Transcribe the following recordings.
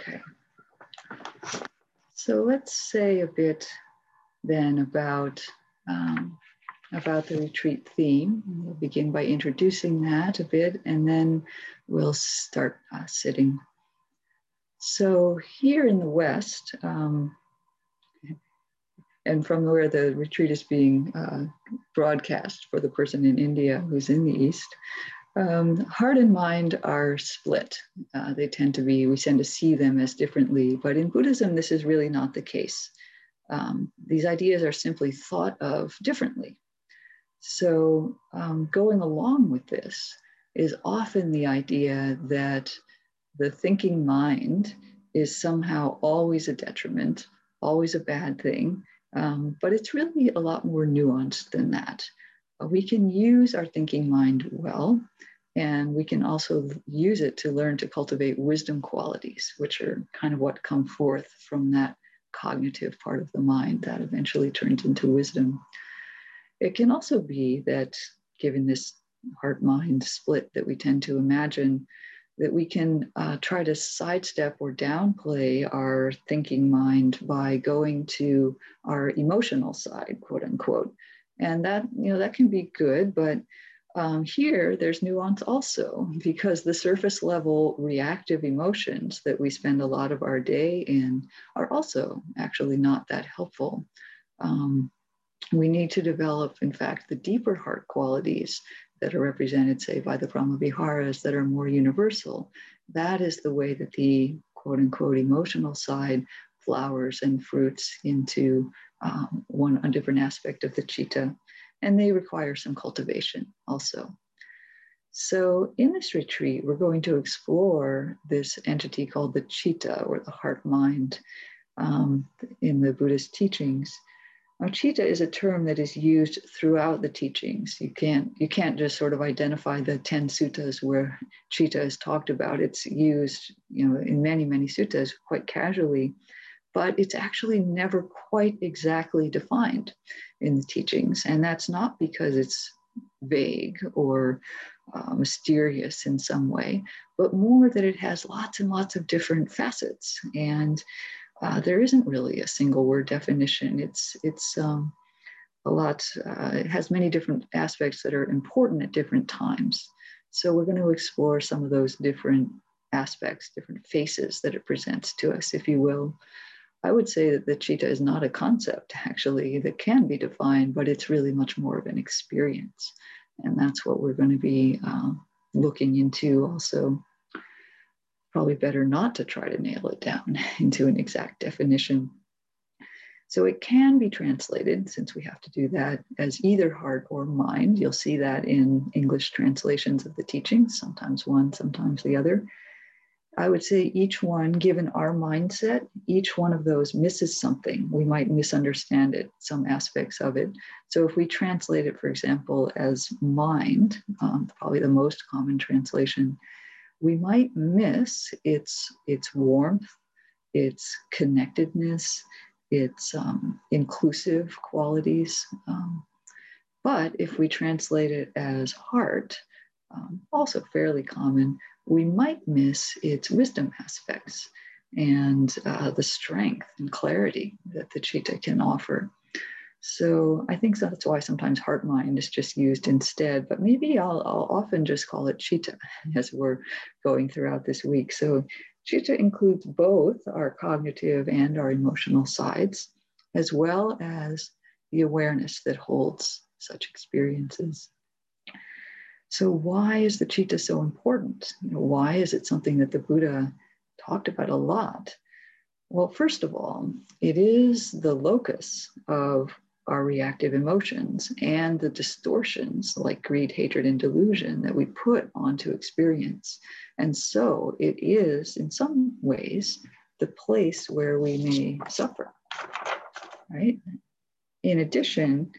Okay. So let's say a bit then about the retreat theme. We'll begin by introducing that a bit, and then we'll start sitting. So here in the West, and from where the retreat is being broadcast for the person in India who's in the East, heart and mind are split. They tend to be, we tend to see them as differently, but in Buddhism, this is really not the case. These ideas are simply thought of differently. So going along with this is often the idea that the thinking mind is somehow always a detriment, always a bad thing, but it's really a lot more nuanced than that. We can use our thinking mind well, and we can also use it to learn to cultivate wisdom qualities, which are kind of what come forth from that cognitive part of the mind that eventually turns into wisdom. It can also be that, given this heart-mind split that we tend to imagine, that we can try to sidestep or downplay our thinking mind by going to our emotional side, quote unquote. And that, that can be good, but here there's nuance also, because the surface level reactive emotions that we spend a lot of our day in are also actually not that helpful. We need to develop, in fact, the deeper heart qualities that are represented, say, by the Brahmaviharas that are more universal. That is the way that the quote unquote emotional side flowers and fruits into a different aspect of the citta. And they require some cultivation also. So in this retreat, we're going to explore this entity called the citta, or the heart mind, in the Buddhist teachings. Now, citta is a term that is used throughout the teachings. You can't just sort of identify the 10 suttas where citta is talked about. It's used, in many, many suttas quite casually, but it's actually never quite exactly defined in the teachings. And that's not because it's vague or mysterious in some way, but more that it has lots and lots of different facets. And there isn't really a single word definition. It's a lot, it has many different aspects that are important at different times. So we're going to explore some of those different aspects, different faces that it presents to us, if you will. I would say that the citta is not a concept, actually, that can be defined, but it's really much more of an experience. And that's what we're going to be looking into also. Probably better not to try to nail it down into an exact definition. So it can be translated, since we have to do that, as either heart or mind. You'll see that in English translations of the teachings, sometimes one, sometimes the other. I would say each one, given our mindset, each one of those misses something. We might misunderstand it, some aspects of it. So if we translate it, for example, as mind, probably the most common translation, we might miss its warmth, its connectedness, its inclusive qualities. But if we translate it as heart, also fairly common, we might miss its wisdom aspects and the strength and clarity that the citta can offer. So I think that's why sometimes heart mind is just used instead, but maybe I'll often just call it citta as we're going throughout this week. So citta includes both our cognitive and our emotional sides, as well as the awareness that holds such experiences. So why is the citta so important? Why is it something that the Buddha talked about a lot? Well, first of all, it is the locus of our reactive emotions and the distortions like greed, hatred, and delusion that we put onto experience. And so it is, in some ways, the place where we may suffer, right? In addition,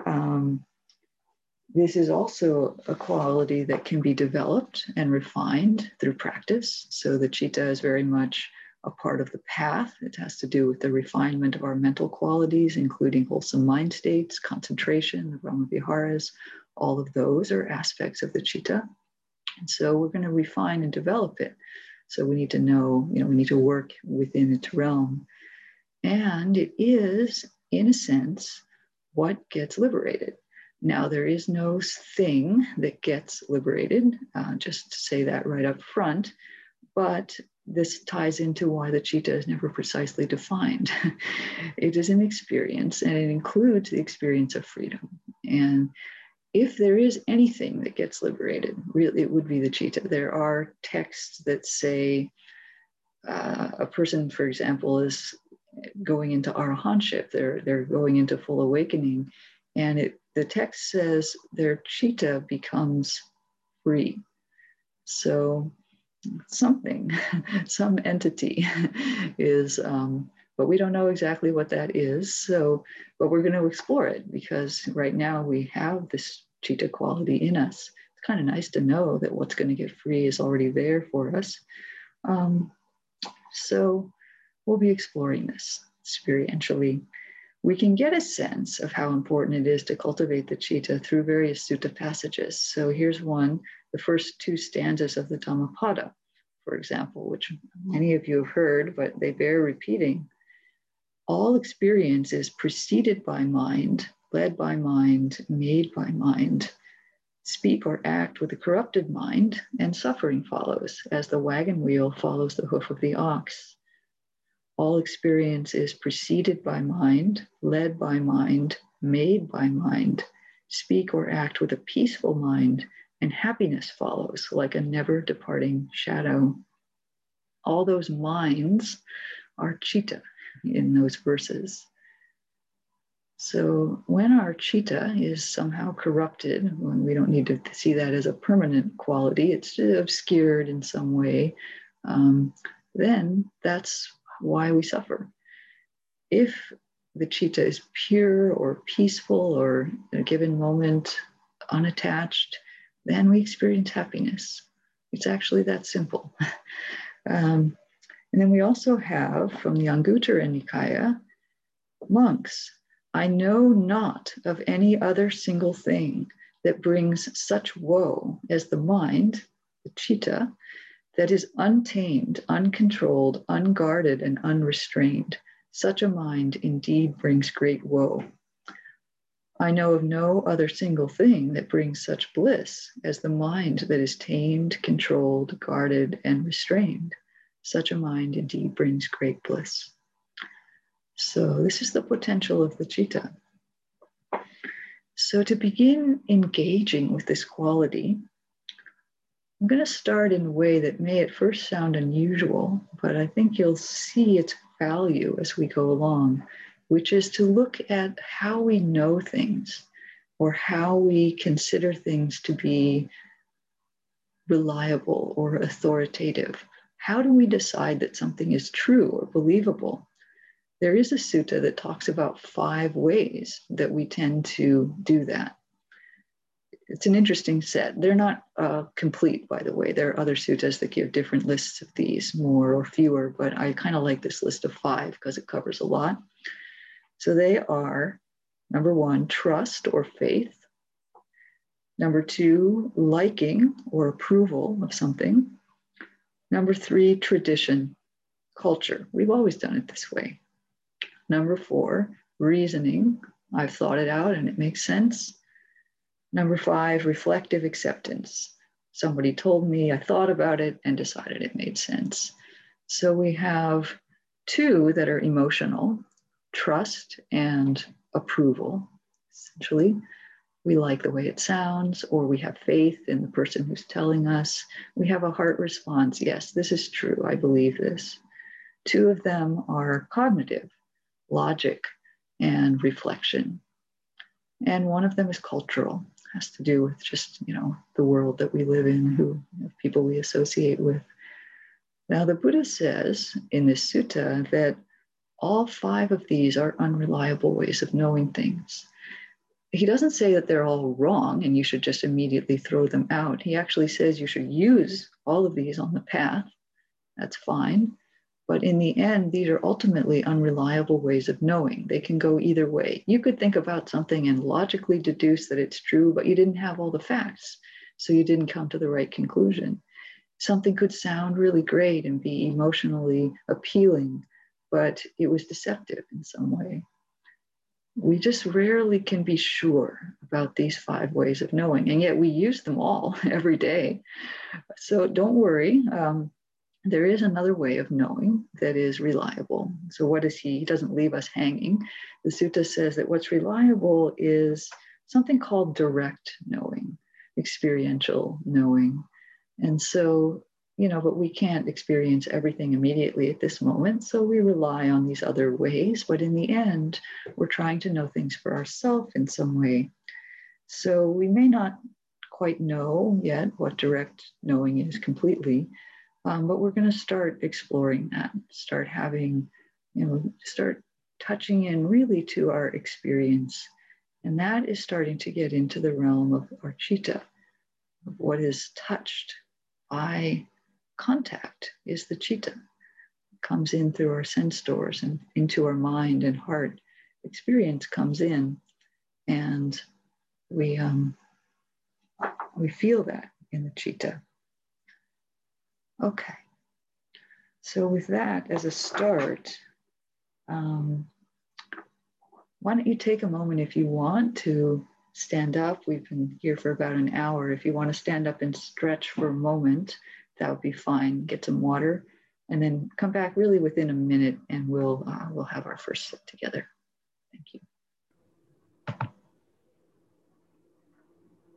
this is also a quality that can be developed and refined through practice. So the citta is very much a part of the path. It has to do with the refinement of our mental qualities, including wholesome mind states, concentration, the Brahmaviharas. All of those are aspects of the citta. And so we're going to refine and develop it So we need to know, we need to work within its realm. And it is, in a sense, what gets liberated. Now, there is no thing that gets liberated, just to say that right up front, but this ties into why the citta is never precisely defined. It is an experience, and it includes the experience of freedom. And if there is anything that gets liberated, really, it would be the citta. There are texts that say a person, for example, is going into arahantship, they're going into full awakening, and the text says their citta becomes free. So something, some entity is, but we don't know exactly what that is. So, but we're going to explore it, because right now we have this citta quality in us. It's kind of nice to know that what's going to get free is already there for us. So we'll be exploring this experientially. We can get a sense of how important it is to cultivate the citta through various sutta passages. So here's one, the first two stanzas of the Dhammapada, for example, which many of you have heard, but they bear repeating. All experience is preceded by mind, led by mind, made by mind. Speak or act with a corrupted mind, and suffering follows, as the wagon wheel follows the hoof of the ox. All experience is preceded by mind, led by mind, made by mind. Speak or act with a peaceful mind, and happiness follows like a never departing shadow. All those minds are citta in those verses. So when our citta is somehow corrupted, when we don't need to see that as a permanent quality, it's obscured in some way, then that's why we suffer. If the citta is pure or peaceful or in a given moment unattached, then we experience happiness. It's actually that simple. And then we also have from the Anguttara Nikaya, monks, I know not of any other single thing that brings such woe as the mind, the citta, that is untamed, uncontrolled, unguarded, and unrestrained. Such a mind indeed brings great woe. I know of no other single thing that brings such bliss as the mind that is tamed, controlled, guarded, and restrained. Such a mind indeed brings great bliss. So this is the potential of the citta. So to begin engaging with this quality, I'm going to start in a way that may at first sound unusual, but I think you'll see its value as we go along, which is to look at how we know things or how we consider things to be reliable or authoritative. How do we decide that something is true or believable? There is a sutta that talks about 5 ways that we tend to do that. It's an interesting set. They're not complete, by the way. There are other suttas that give different lists of these, more or fewer, but I kind of like this list of 5 because it covers a lot. So they are, number 1, trust or faith. Number 2, liking or approval of something. Number 3, tradition, culture. We've always done it this way. Number 4, reasoning. I've thought it out and it makes sense. Number 5, reflective acceptance. Somebody told me, I thought about it and decided it made sense. So we have 2 that are emotional, trust and approval. Essentially, we like the way it sounds, or we have faith in the person who's telling us. We have a heart response. Yes, this is true. I believe this. 2 of them are cognitive, logic, and reflection. And one of them is cultural, has to do with just, the world that we live in, people we associate with. Now, the Buddha says in this sutta that all 5 of these are unreliable ways of knowing things. He doesn't say that they're all wrong and you should just immediately throw them out. He actually says you should use all of these on the path. That's fine. But in the end, these are ultimately unreliable ways of knowing. They can go either way. You could think about something and logically deduce that it's true, but you didn't have all the facts, so you didn't come to the right conclusion. something could sound really great and be emotionally appealing, but it was deceptive in some way. We just rarely can be sure about these 5 ways of knowing, and yet we use them all every day. So don't worry. There is another way of knowing that is reliable. So what is he? He doesn't leave us hanging. The sutta says that what's reliable is something called direct knowing, experiential knowing. And so, but we can't experience everything immediately at this moment. So we rely on these other ways. But in the end, we're trying to know things for ourselves in some way. So we may not quite know yet what direct knowing is completely, but we're going to start exploring that, start having, start touching in really to our experience. And that is starting to get into the realm of our citta, of what is touched by contact is the citta. It comes in through our sense doors and into our mind and heart. Experience comes in, and we feel that in the citta. Okay. So with that as a start, why don't you take a moment if you want to stand up. We've been here for about an hour. If you want to stand up and stretch for a moment, that would be fine. Get some water and then come back really within a minute, and we'll have our first sit together. Thank you.